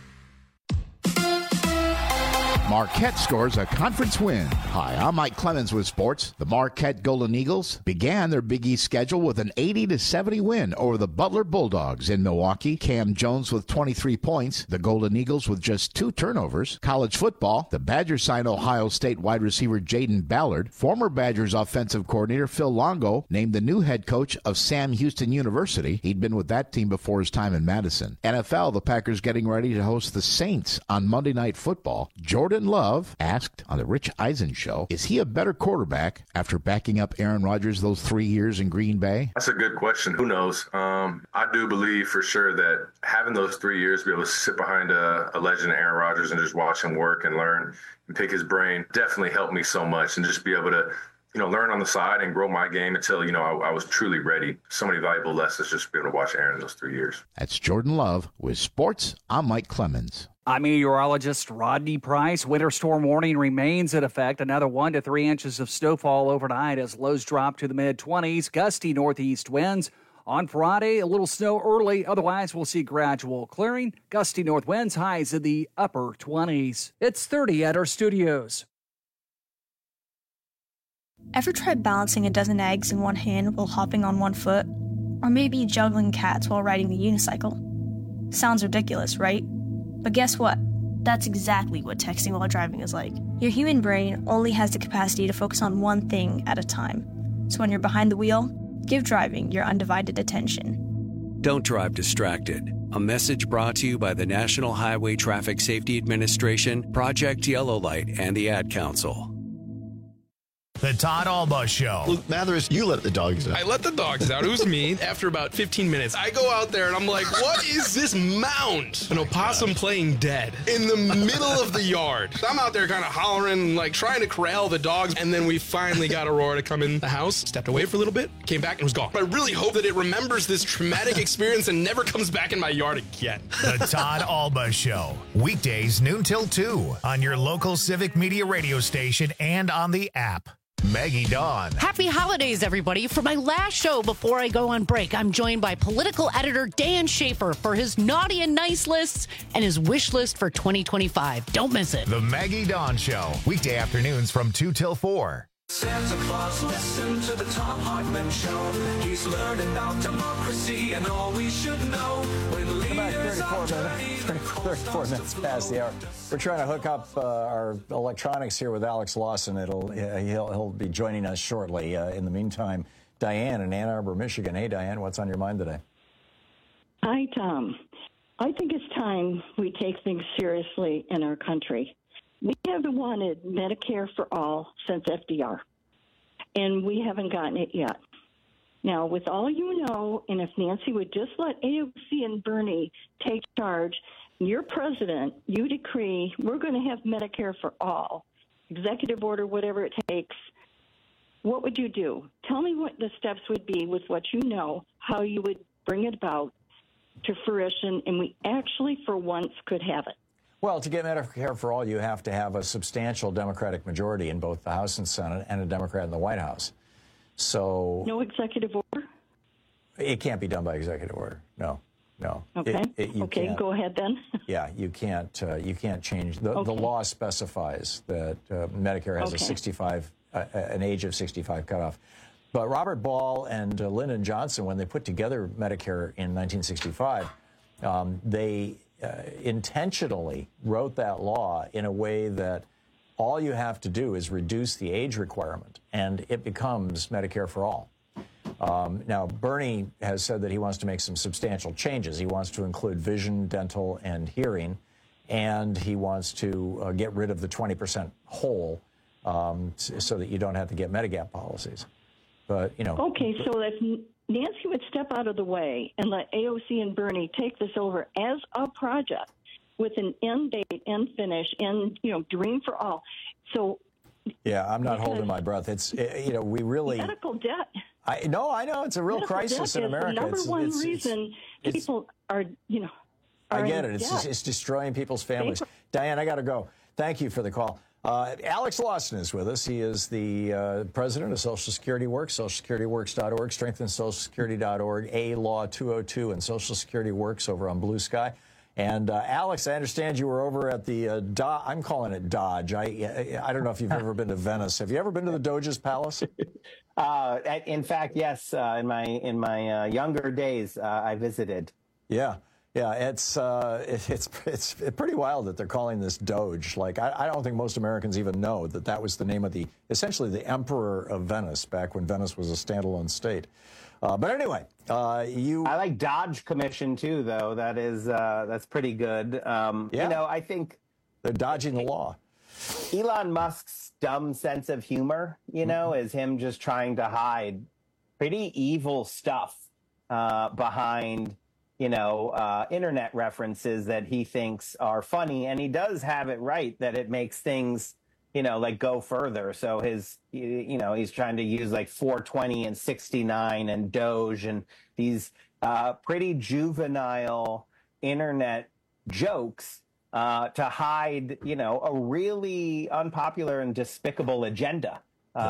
Marquette scores a conference win. Hi, I'm Mike Clemens with sports. The Marquette Golden Eagles began their Big East schedule with an 80-70 win over the Butler Bulldogs in Milwaukee. Cam Jones with 23 points. The Golden Eagles with just 2 turnovers. College football, the Badgers signed Ohio State wide receiver Jaden Ballard. Former Badgers offensive coordinator Phil Longo named the new head coach of Sam Houston University. He'd been with that team before his time in Madison. NFL, the Packers getting ready to host the Saints on Monday Night Football. Jordan Love asked on the Rich Eisen Show, is he a better quarterback after backing up Aaron Rodgers those 3 years in Green Bay? That's a good question. Who knows? I do believe for sure that having those 3 years, be able to sit behind a legend, Aaron Rodgers, and just watch him work and learn and pick his brain definitely helped me so much. And just be able to, learn on the side and grow my game until, I was truly ready. So many valuable lessons just to be able to watch Aaron in those 3 years. That's Jordan Love with sports. I'm Mike Clemens. I'm meteorologist Rodney Price. Winter storm warning remains in effect. Another 1 to 3 inches of snowfall overnight as lows drop to the mid-20s. Gusty northeast winds. On Friday, a little snow early. Otherwise, we'll see gradual clearing. Gusty north winds, highs in the upper 20s. It's 30 at our studios. Ever tried balancing a dozen eggs in one hand while hopping on one foot? Or maybe juggling cats while riding the unicycle? Sounds ridiculous, right? But guess what? That's exactly what texting while driving is like. Your human brain only has the capacity to focus on one thing at a time. So when you're behind the wheel, give driving your undivided attention. Don't drive distracted. A message brought to you by the National Highway Traffic Safety Administration, Project Yellow Light, and the Ad Council. The Todd Alba Show. Luke Mathers, you let the dogs out. I let the dogs out. It was me. After about 15 minutes, I go out there and I'm like, what is this mound? An opossum playing dead in the middle of the yard. I'm out there kind of hollering, like trying to corral the dogs. And then we finally got Aurora to come in the house, stepped away for a little bit, came back and was gone. I really hope that it remembers this traumatic experience and never comes back in my yard again. The Todd Alba Show. Weekdays noon till 2 on your local Civic Media radio station and on the app. Maggie Dawn. Happy holidays, everybody. For my last show before I go on break, I'm joined by political editor Dan Schaefer for his naughty and nice lists and his wish list for 2025. Don't miss it. The Maggie Dawn Show. Weekday afternoons from 2 till 4. Santa Claus, listen to the Tom Hartman Show. He's learning about democracy and all we should know. When leaders are 34 minutes past the hour. We're trying to hook up our electronics here with Alex Lawson. He'll be joining us shortly. In the meantime, Diane in Ann Arbor, Michigan. Hey, Diane, what's on your mind today? Hi, Tom. I think it's time we take things seriously in our country. We haven't wanted Medicare for all since FDR, and we haven't gotten it yet. Now, with all you know, and if Nancy would just let AOC and Bernie take charge, you're president, you decree we're going to have Medicare for all, executive order, whatever it takes. What would you do? Tell me what the steps would be with what you know, how you would bring it about to fruition, and we actually, for once, could have it. Well, to get Medicare for all, you have to have a substantial Democratic majority in both the House and Senate and a Democrat in the White House. So no executive order? It can't be done by executive order. No. Okay. Okay, go ahead then. Yeah, you can't change. The law specifies that Medicare has an age of 65 cutoff. But Robert Ball and Lyndon Johnson, when they put together Medicare in 1965, they intentionally wrote that law in a way that all you have to do is reduce the age requirement, and it becomes Medicare for all. Now, Bernie has said that he wants to make some substantial changes. He wants to include vision, dental, and hearing, and he wants to get rid of the 20% hole so that you don't have to get Medigap policies. But, you know. Okay, so if Nancy would step out of the way and let AOC and Bernie take this over as a project with an end date, end finish, and, dream for all. So. Yeah, I'm not holding my breath. It's, we really. Medical debt. I know. It's a real crisis in America. The number one reason people are, I get it. It's destroying people's families. Diane, I got to go. Thank you for the call. Alex Lawson is with us. He is the president of Social Security Works, socialsecurityworks.org, strengthensocialsecurity.org, A Law 202, and Social Security Works over on Blue Sky. And Alex, I understand you were over at the I'm calling it Dodge. I don't know if you've ever been to Venice. Have you ever been to the Doge's Palace? In fact, yes. In my younger days, I visited. Yeah. Yeah, it's pretty wild that they're calling this Doge. Like, I don't think most Americans even know that was the name of essentially the Emperor of Venice back when Venice was a standalone state. But anyway, I like Dodge Commission too, though. That's pretty good. I think they're dodging the law. Elon Musk's dumb sense of humor, is him just trying to hide pretty evil stuff behind. Internet references that he thinks are funny, and he does have it right that it makes things, go further. So he's trying to use like 420 and 69 and Doge and these pretty juvenile internet jokes to hide, a really unpopular and despicable agenda.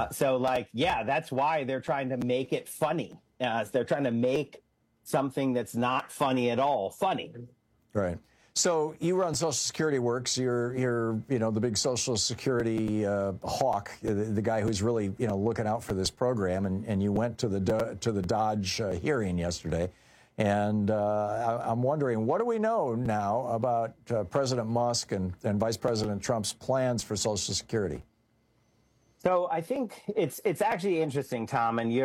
That's why they're trying to make it funny. They're trying to make something that's not funny at all funny. Right. So you run Social Security Works. You're the big Social Security hawk, the guy who's really looking out for this program. And you went to the Dodge hearing yesterday, and I'm wondering, what do we know now about President Musk and Vice President Trump's plans for Social Security? So I think it's actually interesting, Tom, and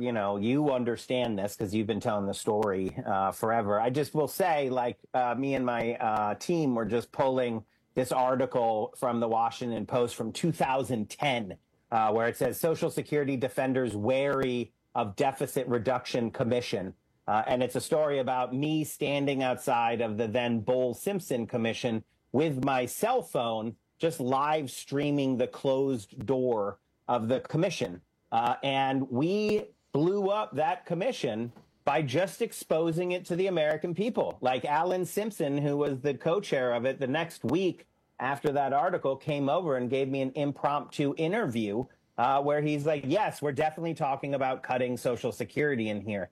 you understand this because you've been telling the story forever. I just will say, me and my team were just pulling this article from the Washington Post from 2010, where it says Social Security defenders wary of deficit reduction commission. And it's a story about me standing outside of the then Bowles-Simpson Commission with my cell phone, just live streaming the closed door of the commission. And we blew up that commission by just exposing it to the American people. Like Alan Simpson, who was the co-chair of it, the next week after that article came over and gave me an impromptu interview where he's like, yes, we're definitely talking about cutting Social Security in here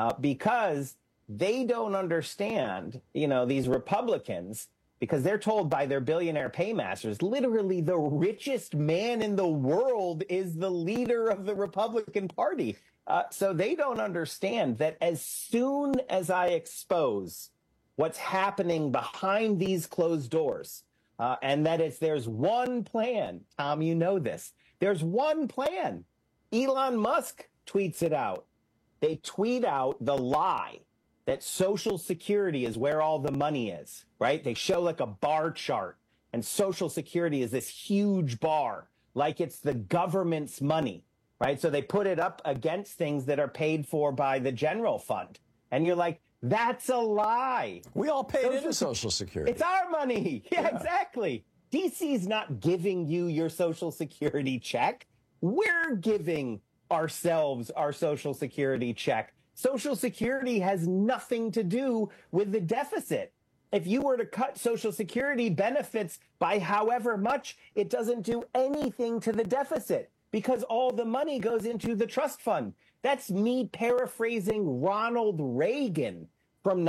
because they don't understand, these Republicans, because they're told by their billionaire paymasters, literally the richest man in the world is the leader of the Republican Party. So they don't understand that as soon as I expose what's happening behind these closed doors, and that there's one plan, Tom, you know this, there's one plan. Elon Musk tweets it out. They tweet out the lie that Social Security is where all the money is, right? They show like a bar chart, and Social Security is this huge bar, like it's the government's money, right? So they put it up against things that are paid for by the general fund. And you're like, that's a lie. We all paid into Social Security. It's our money. Yeah, exactly. DC's not giving you your Social Security check. We're giving ourselves our Social Security check. Social Security has nothing to do with the deficit. If you were to cut Social Security benefits by however much, it doesn't do anything to the deficit because all the money goes into the trust fund. That's me paraphrasing Ronald Reagan from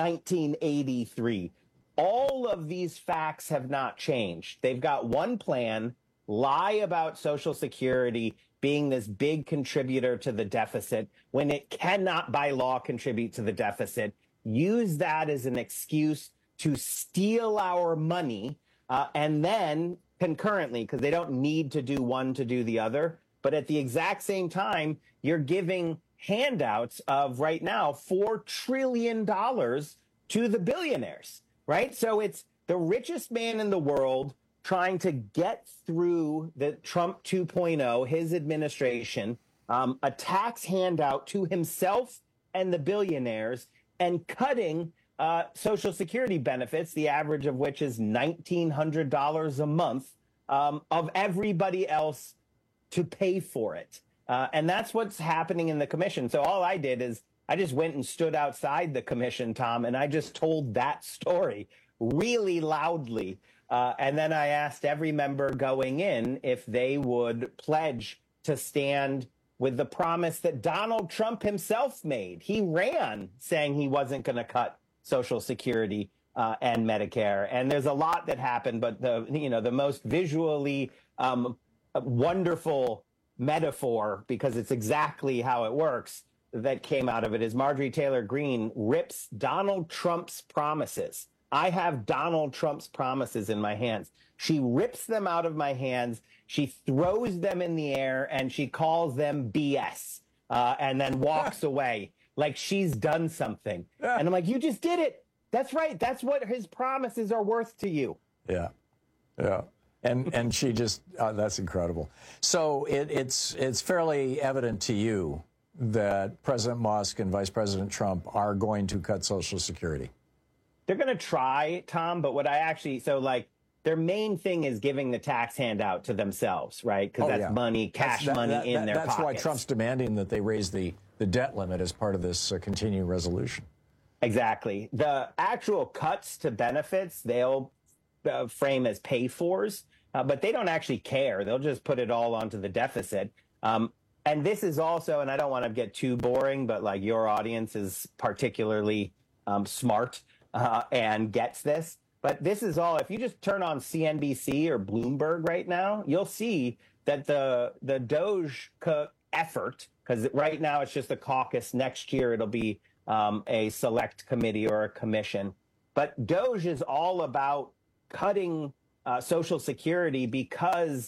1983. All of these facts have not changed. They've got one plan, lie about Social Security being this big contributor to the deficit when it cannot by law contribute to the deficit, use that as an excuse to steal our money, and then concurrently, because they don't need to do one to do the other, but at the exact same time, you're giving handouts of right now $4 trillion to the billionaires, right? So it's the richest man in the world trying to get through the Trump 2.0, his administration, a tax handout to himself and the billionaires, and cutting Social Security benefits, the average of which is $1,900 a month, of everybody else to pay for it. And that's what's happening in the commission. So all I did is I just went and stood outside the commission, Tom, and I just told that story really loudly. And then I asked every member going in if they would pledge to stand with the promise that Donald Trump himself made. He ran saying he wasn't going to cut Social Security and Medicare. And there's a lot that happened, but the most visually wonderful metaphor, because it's exactly how it works, that came out of it is Marjorie Taylor Greene rips Donald Trump's promises. I have Donald Trump's promises in my hands. She rips them out of my hands. She throws them in the air and she calls them BS and then walks away like she's done something. Yeah. And I'm like, you just did it. That's right. That's what his promises are worth to you. Yeah. Yeah. And she just, that's incredible. So it's fairly evident to you that President Musk and Vice President Trump are going to cut Social Security. They're going to try, Tom, but what I actually, their main thing is giving the tax handout to themselves, right? Because that's money, cash money in their pockets. That's why Trump's demanding that they raise the debt limit as part of this continuing resolution. Exactly. The actual cuts to benefits, they'll frame as pay-fors, but they don't actually care. They'll just put it all onto the deficit. And this is also, and I don't want to get too boring, but your audience is particularly smart and gets this. But this is all, if you just turn on CNBC or Bloomberg right now, you'll see that the Doge effort, because right now it's just a caucus. Next year it'll be a select committee or a commission. But Doge is all about cutting Social Security because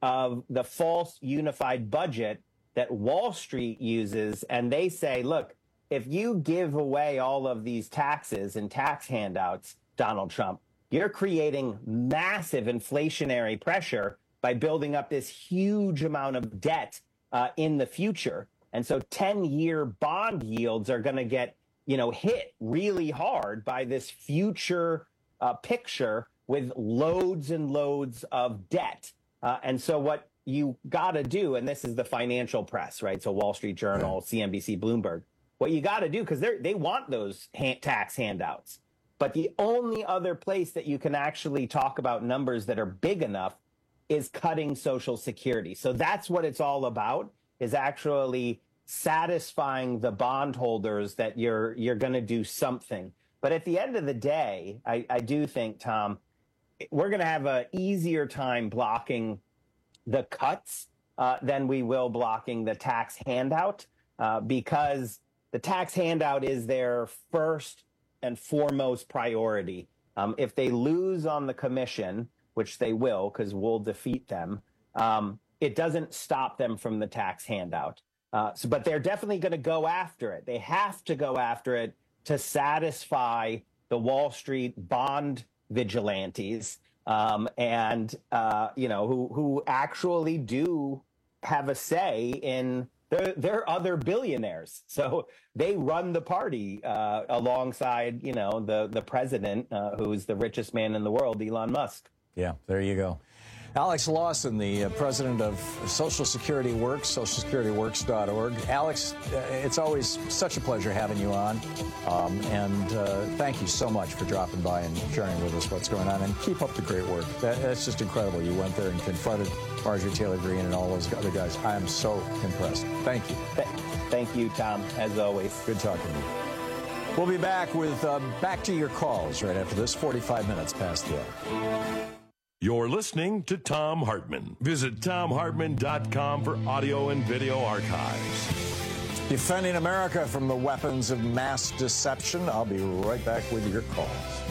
of the false unified budget that Wall Street uses. And they say, look, if you give away all of these taxes and tax handouts, Donald Trump, you're creating massive inflationary pressure by building up this huge amount of debt in the future. And so 10-year bond yields are going to get, hit really hard by this future picture with loads and loads of debt. And so what you got to do, and this is the financial press, right? So Wall Street Journal, CNBC, Bloomberg, what you got to do, because they want those tax handouts. But the only other place that you can actually talk about numbers that are big enough is cutting Social Security. So that's what it's all about, is actually satisfying the bondholders that you're going to do something. But at the end of the day, I do think, Tom, we're going to have an easier time blocking the cuts than we will blocking the tax handout, because the tax handout is their first and foremost priority. If they lose on the commission, which they will, because we'll defeat them, it doesn't stop them from the tax handout. But they're definitely going to go after it. They have to go after it to satisfy the Wall Street bond vigilantes, who actually do have a say in. They're other billionaires, so they run the party alongside, the president, who's the richest man in the world, Elon Musk. Yeah, there you go. Alex Lawson, the president of Social Security Works, socialsecurityworks.org. Alex, it's always such a pleasure having you on, and thank you so much for dropping by and sharing with us what's going on, and keep up the great work. That's just incredible. You went there and confronted Marjorie Taylor Greene and all those other guys. I am so impressed. Thank you. Thank you, Tom, as always. Good talking to you. We'll be back with Back to Your Calls right after this, 45 minutes past the hour. You're listening to Thom Hartmann. Visit ThomHartmann.com for audio and video archives. Defending America from the weapons of mass deception. I'll be right back with your calls.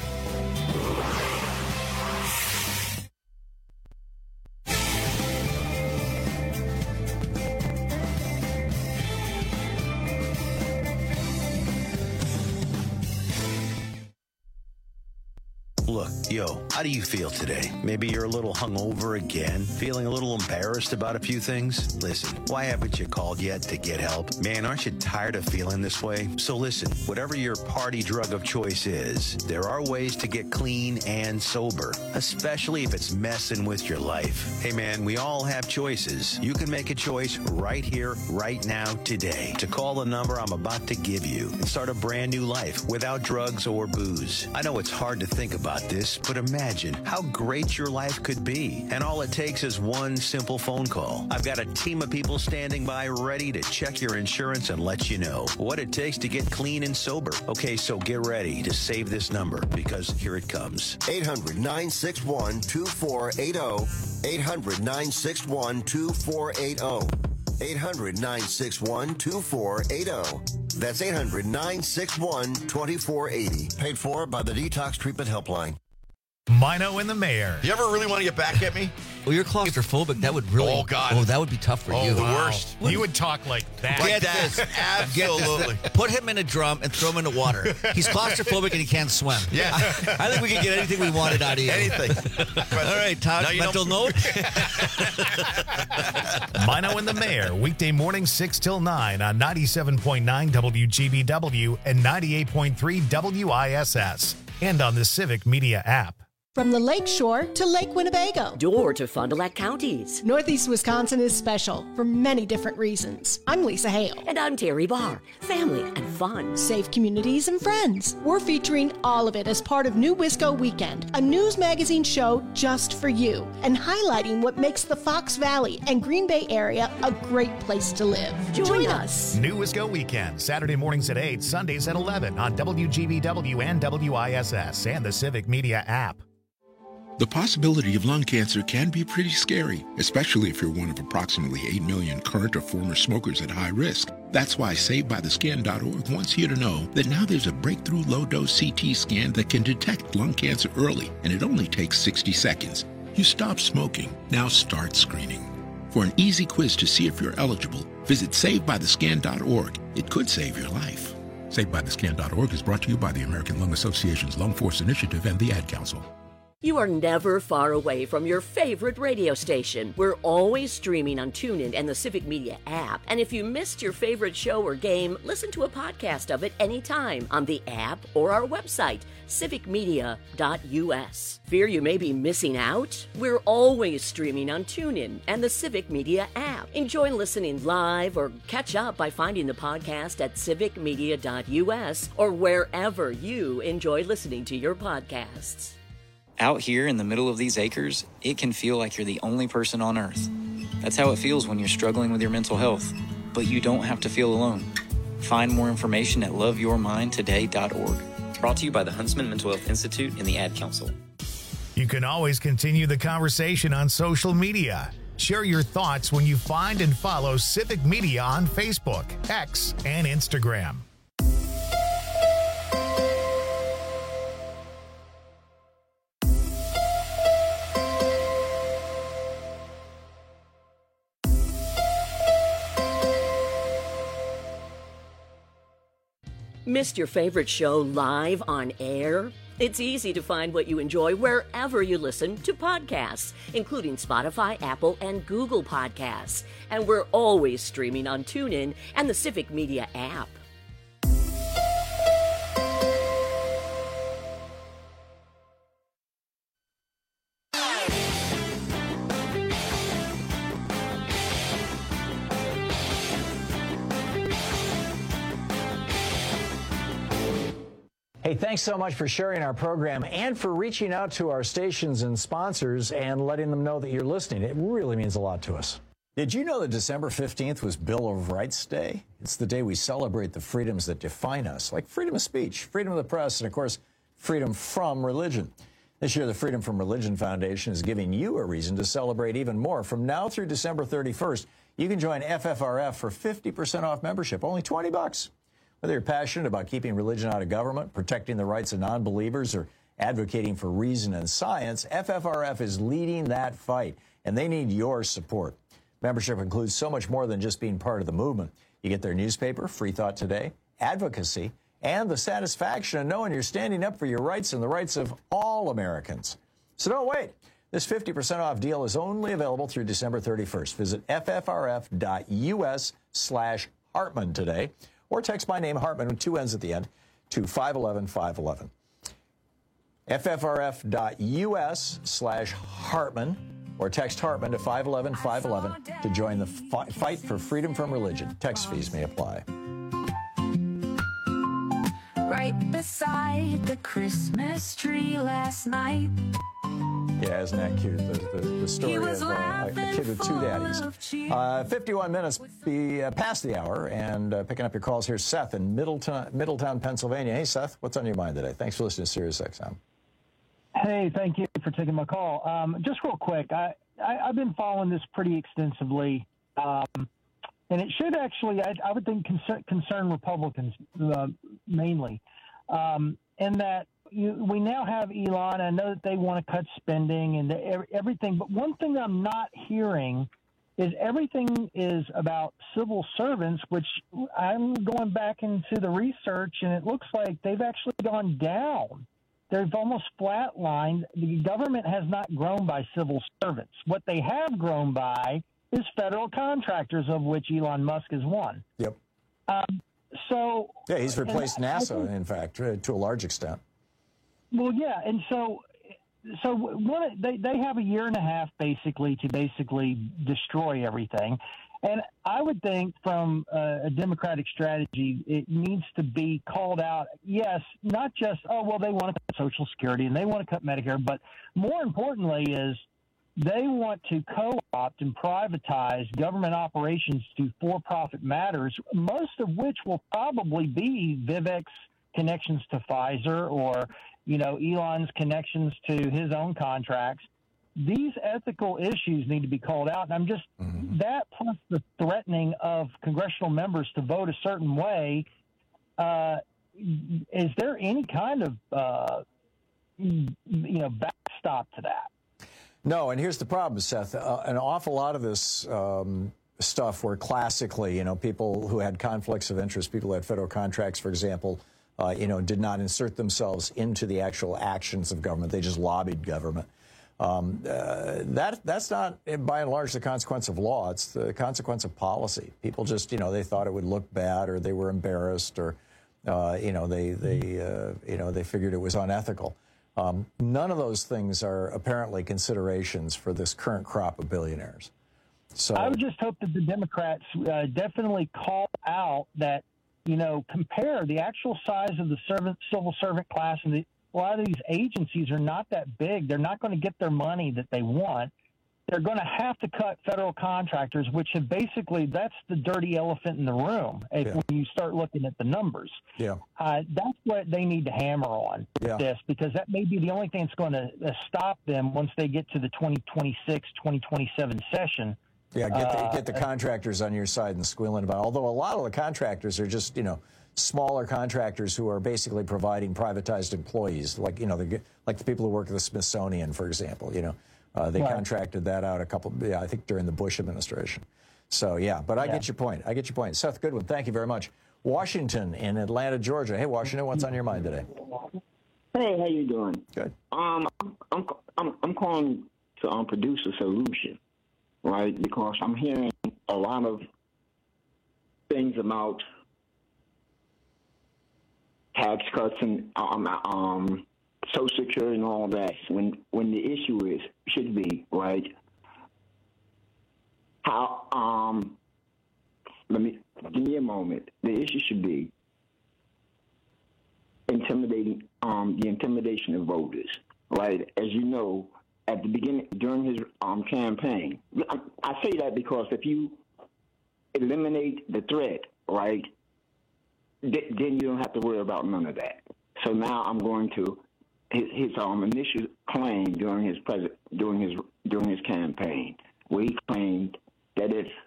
Look, how do you feel today? Maybe you're a little hungover again, feeling a little embarrassed about a few things? Listen, why haven't you called yet to get help? Man, aren't you tired of feeling this way? So listen, whatever your party drug of choice is, there are ways to get clean and sober, especially if it's messing with your life. Hey man, we all have choices. You can make a choice right here, right now, today, to call the number I'm about to give you and start a brand new life without drugs or booze. I know it's hard to think about this, but imagine how great your life could be. And all it takes is one simple phone call. I've got a team of people standing by ready to check your insurance and let you know what it takes to get clean and sober. Okay, so get ready to save this number, because here it comes. 800-961-2480. 800-961-2480. 800-961-2480. That's 800-961-2480. Paid for by the Detox Treatment Helpline. Mino and the Mayor. You ever really want to get back at me? Well, you're claustrophobic. That would really... Oh, God. Oh, that would be tough for you. The worst. You would talk like that. Get this. Absolutely. Get this. Put him in a drum and throw him in the water. He's claustrophobic and he can't swim. Yeah. I think we could get anything we wanted out of you. Anything. All right, Todd, mental note? Mino and the Mayor, weekday morning 6 till 9 on 97.9 WGBW and 98.3 WISS. And on the Civic Media app. From the Lake Shore to Lake Winnebago. Door to Fond du Lac counties. Northeast Wisconsin is special for many different reasons. I'm Lisa Hale. And I'm Terry Barr. Family and fun. Safe communities and friends. We're featuring all of it as part of New Wisco Weekend, a news magazine show just for you, and highlighting what makes the Fox Valley and Green Bay area a great place to live. Join us. New Wisco Weekend, Saturday mornings at 8, Sundays at 11 on WGBW and WISS and the Civic Media app. The possibility of lung cancer can be pretty scary, especially if you're one of approximately 8 million current or former smokers at high risk. That's why SaveByTheScan.org wants you to know that now there's a breakthrough low-dose CT scan that can detect lung cancer early, and it only takes 60 seconds. You stopped smoking. Now start screening. For an easy quiz to see if you're eligible, visit SaveByTheScan.org. It could save your life. SaveByTheScan.org is brought to you by the American Lung Association's Lung Force Initiative and the Ad Council. You are never far away from your favorite radio station. We're always streaming on TuneIn and the Civic Media app. And if you missed your favorite show or game, listen to a podcast of it anytime on the app or our website, civicmedia.us. Fear you may be missing out? We're always streaming on TuneIn and the Civic Media app. Enjoy listening live or catch up by finding the podcast at civicmedia.us or wherever you enjoy listening to your podcasts. Out here in the middle of these acres, it can feel like you're the only person on Earth. That's how it feels when you're struggling with your mental health. But you don't have to feel alone. Find more information at loveyourmindtoday.org. Brought to you by the Huntsman Mental Health Institute and the Ad Council. You can always continue the conversation on social media. Share your thoughts when you find and follow Civic Media on Facebook, X, and Instagram. Missed your favorite show live on air? It's easy to find what you enjoy wherever you listen to podcasts, including Spotify, Apple, and Google Podcasts. And we're always streaming on TuneIn and the Civic Media app. Hey, thanks so much for sharing our program and for reaching out to our stations and sponsors and letting them know that you're listening. It really means a lot to us. Did you know that December 15th was Bill of Rights Day? It's the day we celebrate the freedoms that define us, like freedom of speech, freedom of the press, and, of course, freedom from religion. This year, the Freedom from Religion Foundation is giving you a reason to celebrate even more. From now through December 31st, you can join FFRF for 50% off membership, only $20. Whether you're passionate about keeping religion out of government, protecting the rights of non-believers, or advocating for reason and science, FFRF is leading that fight, and they need your support. Membership includes so much more than just being part of the movement. You get their newspaper, Free Thought Today, advocacy, and the satisfaction of knowing you're standing up for your rights and the rights of all Americans. So don't wait. This 50% off deal is only available through December 31st. Visit ffrf.us/Hartman today, or text my name, Hartman, with two N's at the end, to 511-511. ffrf.us/Hartman, or text Hartman to 511-511 to join the fight for freedom from religion. Text fees may apply. Right beside the Christmas tree last night. Yeah, isn't that cute? The story of a kid with two daddies. 51 minutes past the hour, and picking up your calls here, Seth in Middletown, Pennsylvania. Hey, Seth, what's on your mind today? Thanks for listening to Sirius XM. Hey, thank you for taking my call. Just real quick, I've been following this pretty extensively, and it should actually, I would think, concern Republicans mainly, in that we now have Elon. I know that they want to cut spending and everything, but one thing I'm not hearing is everything is about civil servants, which I'm going back into the research, and it looks like they've actually gone down. They've almost flatlined. The government has not grown by civil servants. What they have grown by is federal contractors, of which Elon Musk is one. Yep. So yeah, he's replaced NASA, in fact, to a large extent. Well, yeah, and so they have a year and a half basically to destroy everything, and I would think from a Democratic strategy, it needs to be called out. Yes, not just they want to cut Social Security and they want to cut Medicare, but more importantly is they want to co-opt and privatize government operations to for-profit matters, most of which will probably be Vivek's connections to Pfizer or Elon's connections to his own contracts. These ethical issues need to be called out. And I'm just that plus the threatening of congressional members to vote a certain way. Is there any kind of backstop to that? No, and here's the problem, Seth. An awful lot of this stuff were classically, people who had conflicts of interest, people who had federal contracts, for example, did not insert themselves into the actual actions of government. They just lobbied government. That's not, by and large, the consequence of law. It's the consequence of policy. People just, they thought it would look bad, or they were embarrassed, or, they figured it was unethical. None of those things are apparently considerations for this current crop of billionaires. So I would just hope that the Democrats definitely call out that, compare the actual size of the civil servant class, and a lot of these agencies are not that big. They're not going to get their money that they want. They're going to have to cut federal contractors, which have basically, that's the dirty elephant in the room when you start looking at the numbers. Yeah. That's what they need to hammer on this, because that may be the only thing that's going to stop them once they get to the 2026, 2027 session. Yeah, get the contractors on your side and squealing about it. Although a lot of the contractors are just, smaller contractors who are basically providing privatized employees, like the people who work at the Smithsonian, for example. They contracted that out I think during the Bush administration. So but I get your point. Seth Goodwin, thank you very much. Washington in Atlanta, Georgia. Hey, Washington, what's on your mind today? Hey, how you doing? Good. I'm calling to produce a solution, right? Because I'm hearing a lot of things about tax cuts and Social Security and all that. When the issue should be right. How give me a moment. The issue should be the intimidation of voters, right? As you know, at the beginning, during his campaign, I say that because if you eliminate the threat, right, then you don't have to worry about none of that. So now I'm going to his initial claim during his campaign, where he claimed that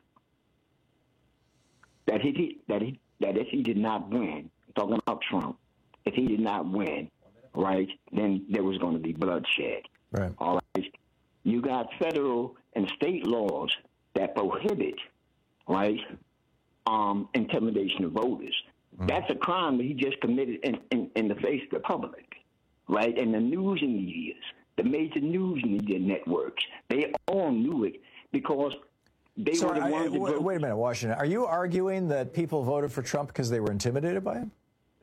if he did not win, talking about Trump, if he did not win, right, then there was going to be bloodshed. Right. All right. You got federal and state laws that prohibit, right, intimidation of voters. Mm-hmm. That's a crime that he just committed in the face of the public, right? And the news medias, the major news media networks, they all knew it because they were the ones that voted. Wait a minute, Washington. Are you arguing that people voted for Trump because they were intimidated by him?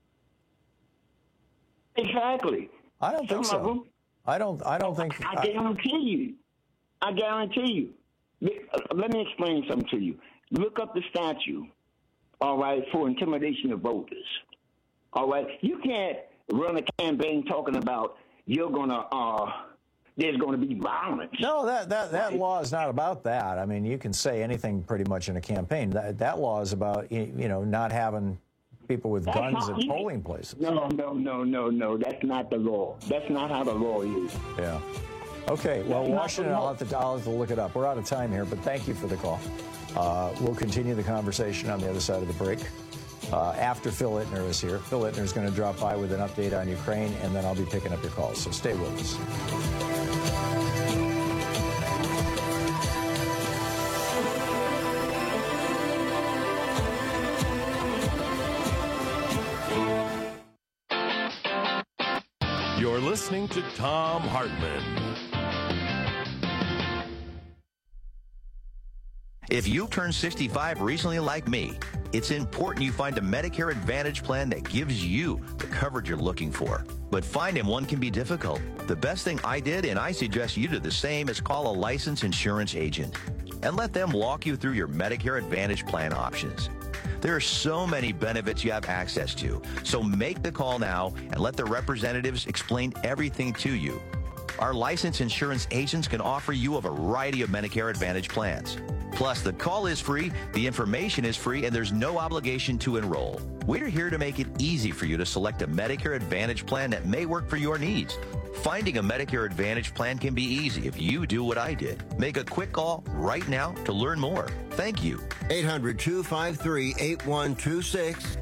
Exactly. I don't think Some so. of them. I don't think. I guarantee you. Let me explain something to you. Look up the statute, all right, for intimidation of voters. All right, you can't run a campaign talking about there's going to be violence. No, that law is not about that. I mean, you can say anything pretty much in a campaign. That law is about not having people with guns at polling places. No. That's not the law. That's not how the law is. Yeah. Okay. Well, Washington, I'll have to look it up. We're out of time here, but thank you for the call. We'll continue the conversation on the other side of the break after Phil Ittner is here. Phil Ittner is going to drop by with an update on Ukraine, and then I'll be picking up your calls. So stay with us. You're listening to Thom Hartmann. If you turned 65 recently like me, it's important you find a Medicare Advantage plan that gives you the coverage you're looking for. But finding one can be difficult. The best thing I did, and I suggest you do the same, is call a licensed insurance agent and let them walk you through your Medicare Advantage plan options. There are so many benefits you have access to, so make the call now and let the representatives explain everything to you. Our licensed insurance agents can offer you a variety of Medicare Advantage plans. Plus, the call is free, the information is free, and there's no obligation to enroll. We're here to make it easy for you to select a Medicare Advantage plan that may work for your needs. Finding a Medicare Advantage plan can be easy if you do what I did. Make a quick call right now to learn more. Thank you. 800-253-8126.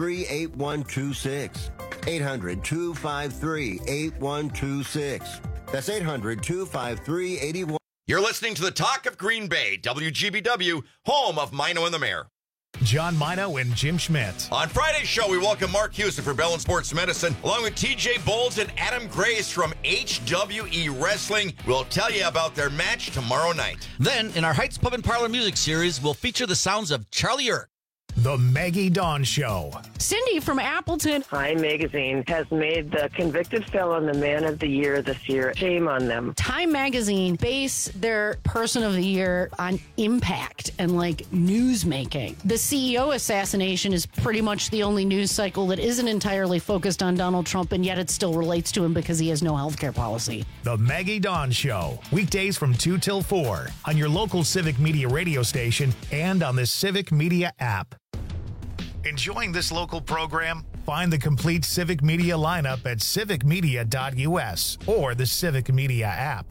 800-253-8126. 800-253-8126. That's 800-253-81. You're listening to the Talk of Green Bay, WGBW, home of Mino and the Mayor. John Mino and Jim Schmidt. On Friday's show, we welcome Mark Houston for Bell and Sports Medicine, along with TJ Bowles and Adam Grace from HWE Wrestling. We'll tell you about their match tomorrow night. Then, in our Heights Pub and Parlor music series, we'll feature the sounds of Charlie Earp. The Maggie Dawn Show. Cindy from Appleton. Time Magazine has made the convicted felon the man of the year this year. Shame on them. Time Magazine base their person of the year on impact and like news making. The CEO assassination is pretty much the only news cycle that isn't entirely focused on Donald Trump, and yet it still relates to him because he has no health care policy. The Maggie Dawn Show. Weekdays from 2 till 4 on your local Civic Media radio station and on the Civic Media app. Enjoying this local program? Find the complete Civic Media lineup at civicmedia.us or the Civic Media app.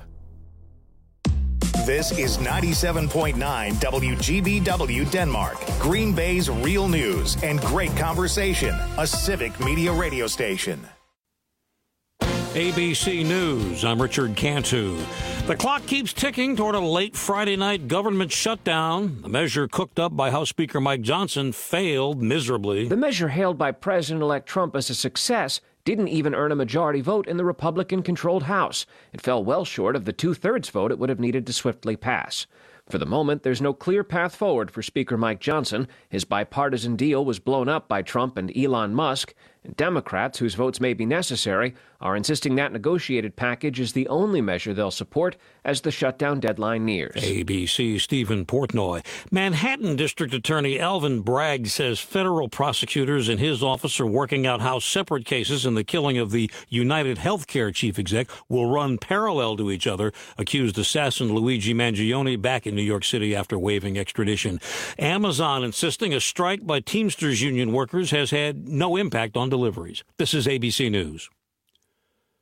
This is 97.9 WGBW Denmark, Green Bay's real news and great conversation, a Civic Media radio station. ABC News, I'm Richard Cantu. The clock keeps ticking toward a late Friday night government shutdown. The measure cooked up by House Speaker Mike Johnson failed miserably. The measure hailed by President-elect Trump as a success didn't even earn a majority vote in the Republican-controlled House. It fell well short of the two-thirds vote it would have needed to swiftly pass. For the moment, there's no clear path forward for Speaker Mike Johnson. His bipartisan deal was blown up by Trump and Elon Musk. And Democrats, whose votes may be necessary, are insisting that negotiated package is the only measure they'll support as the shutdown deadline nears. ABC's Stephen Portnoy. Manhattan District Attorney Alvin Bragg says federal prosecutors in his office are working out how separate cases in the killing of the United Healthcare chief exec will run parallel to each other, accused assassin Luigi Mangione back in New York City after waiving extradition. Amazon insisting a strike by Teamsters union workers has had no impact on deliveries. This is ABC News.